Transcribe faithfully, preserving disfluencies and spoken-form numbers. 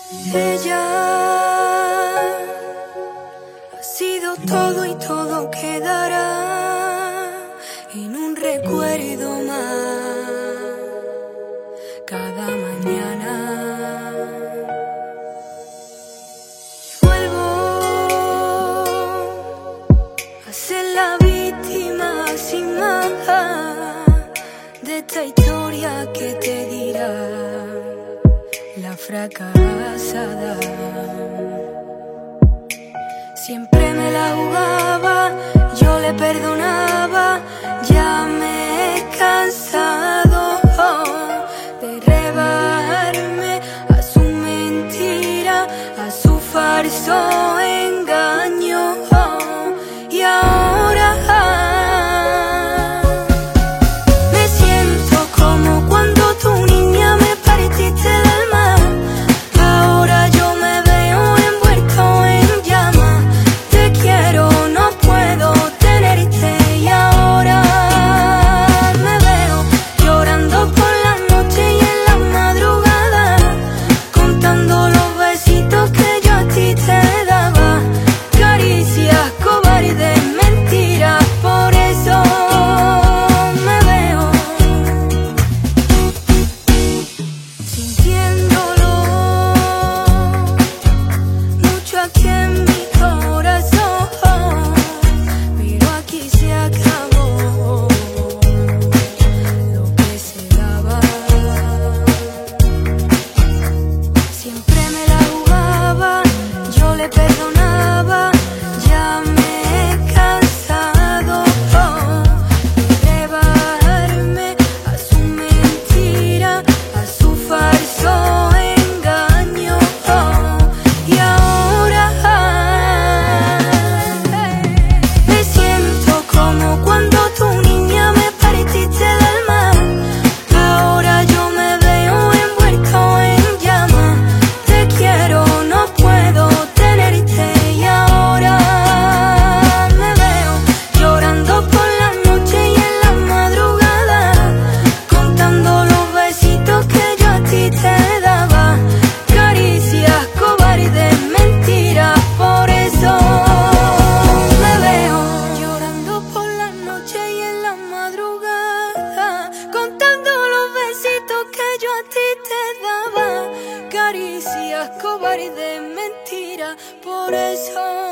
Ella ha sido todo y todo quedará en un recuerdo más cada mañana. Vuelvo a ser la víctima sin más de esta historia que te dirá la fracasada. Siempre me la jugaba, yo le perdonaba, ya me he cansado de rebajarme a su mentira, a su falso engaño. Y ahora me siento como cuando tú, niña, me partiste el alma. Ahora yo me veo envuelto en llamas. Te quiero, no puedo tenerte. Y ahora me veo llorando por la noche y en la madrugada, contando los besitos que yo a ti te daba. Caricias, cobardes, mentiras, por eso me veo sintiéndolo mucho aquí en mi corazón. Pero aquí se acabó lo que se daba. Siempre me la jugaba, yo le perdonaba, ya me he cansado de rebajarme a su mentira, a su falso engaño. Y ahora me siento como cuando tú, niña, me partiste el alma. Ahora yo me veo envuelto en llamas. Te quiero, no puedo tenerte. Y ahora me veo llorando por la noche y en la madrugada, contando los besitos que yo a ti te daba. Caricias, cobardes, mentiras, por eso me veo llorando por la noche y en la madrugada, contando los besitos que yo a ti te daba. Caricias, cobardes, mentiras, por eso